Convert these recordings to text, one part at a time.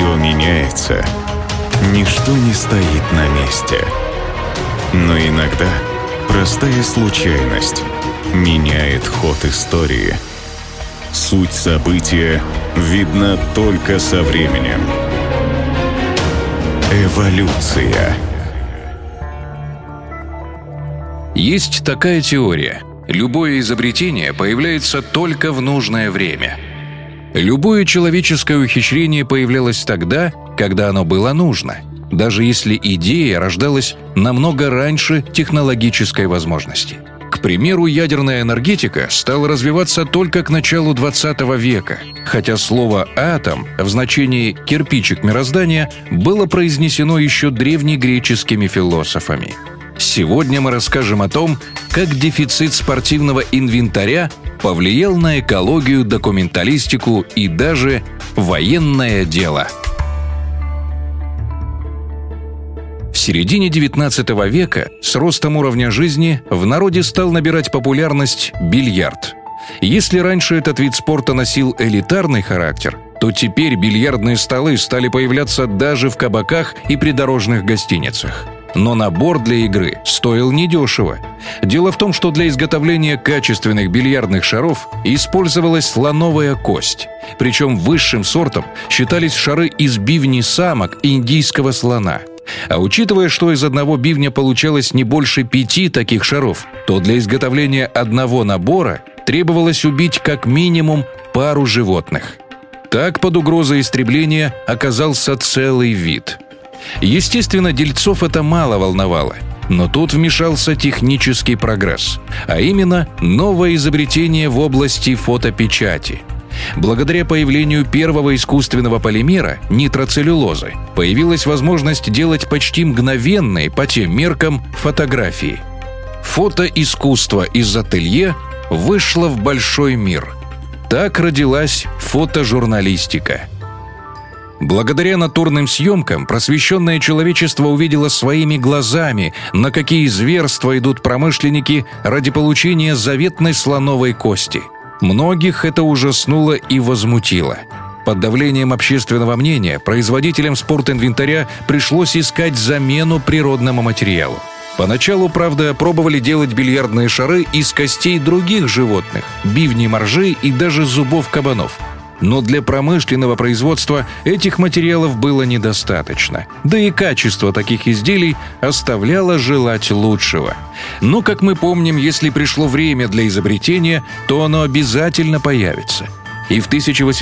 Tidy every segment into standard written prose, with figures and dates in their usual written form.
Все меняется. Ничто не стоит на месте. Но иногда простая случайность меняет ход истории. Суть события видна только со временем. Эволюция. Есть такая теория. Любое изобретение появляется только в нужное время. Любое человеческое ухищрение появлялось тогда, когда оно было нужно, даже если идея рождалась намного раньше технологической возможности. К примеру, ядерная энергетика стала развиваться только к началу 20 века, хотя слово «атом» в значении «кирпичик мироздания» было произнесено еще древнегреческими философами. Сегодня мы расскажем о том, как дефицит спортивного инвентаря повлиял на экологию, документалистику и даже военное дело. В середине XIX века с ростом уровня жизни в народе стал набирать популярность бильярд. Если раньше этот вид спорта носил элитарный характер, то теперь бильярдные столы стали появляться даже в кабаках и придорожных гостиницах. Но набор для игры стоил недешево. Дело в том, что для изготовления качественных бильярдных шаров использовалась слоновая кость. Причем высшим сортом считались шары из бивней самок индийского слона. А учитывая, что из одного бивня получалось не больше 5 таких шаров, то для изготовления одного набора требовалось убить как минимум пару животных. Так под угрозой истребления оказался целый вид. Естественно, дельцов это мало волновало, но тут вмешался технический прогресс, а именно новое изобретение в области фотопечати. Благодаря появлению первого искусственного полимера – нитроцеллюлозы, появилась возможность делать почти мгновенные по тем меркам фотографии. Фотоискусство из ателье вышло в большой мир. Так родилась фотожурналистика. Благодаря натурным съемкам просвещенное человечество увидело своими глазами, на какие зверства идут промышленники ради получения заветной слоновой кости. Многих это ужаснуло и возмутило. Под давлением общественного мнения производителям спортинвентаря пришлось искать замену природному материалу. Поначалу, правда, пробовали делать бильярдные шары из костей других животных, бивней моржей и даже зубов кабанов. Но для промышленного производства этих материалов было недостаточно. Да и качество таких изделий оставляло желать лучшего. Но, как мы помним, если пришло время для изобретения, то оно обязательно появится. И в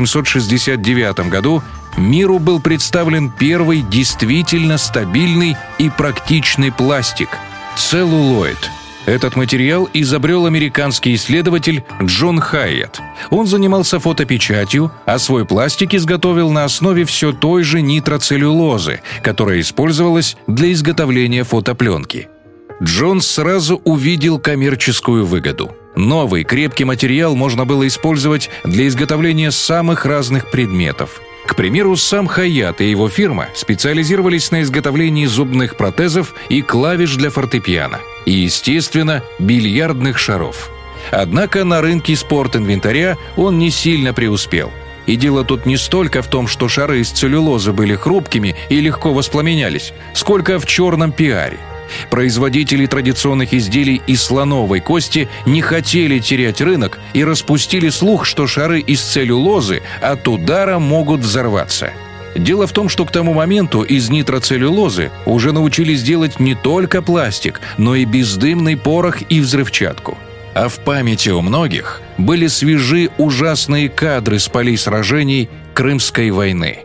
1869 году миру был представлен первый действительно стабильный и практичный пластик – целлулоид. Этот материал изобрел американский исследователь Джон Хайетт. Он занимался фотопечатью, а свой пластик изготовил на основе все той же нитроцеллюлозы, которая использовалась для изготовления фотопленки. Джон сразу увидел коммерческую выгоду. Новый крепкий материал можно было использовать для изготовления самых разных предметов. К примеру, сам Хайетт и его фирма специализировались на изготовлении зубных протезов и клавиш для фортепиано. И, естественно, бильярдных шаров. Однако на рынке спортинвентаря он не сильно преуспел. И дело тут не столько в том, что шары из целлюлозы были хрупкими и легко воспламенялись, сколько в черном пиаре. Производители традиционных изделий из слоновой кости не хотели терять рынок и распустили слух, что шары из целлюлозы от удара могут взорваться. Дело в том, что к тому моменту из нитроцеллюлозы уже научились делать не только пластик, но и бездымный порох и взрывчатку. А в памяти у многих были свежи ужасные кадры с полей сражений Крымской войны.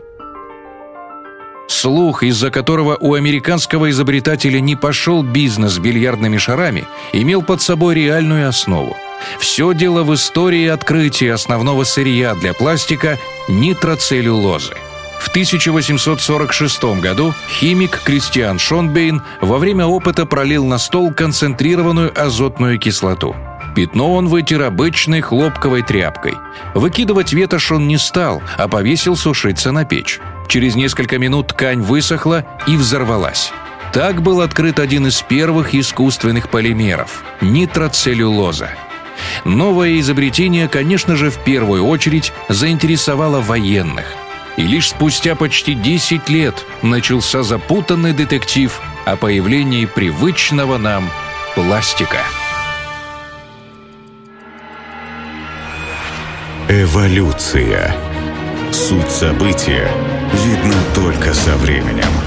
Слух, из-за которого у американского изобретателя не пошел бизнес с бильярдными шарами, имел под собой реальную основу. Все дело в истории открытия основного сырья для пластика – нитроцеллюлозы. В 1846 году химик Кристиан Шонбейн во время опыта пролил на стол концентрированную азотную кислоту. Пятно он вытер обычной хлопковой тряпкой. Выкидывать ветошь он не стал, а повесил сушиться на печь. Через несколько минут ткань высохла и взорвалась. Так был открыт один из первых искусственных полимеров – нитроцеллюлоза. Новое изобретение, конечно же, в первую очередь заинтересовало военных. И лишь спустя почти 10 лет начался запутанный детектив о появлении привычного нам пластика. Эволюция. Суть события видна только со временем.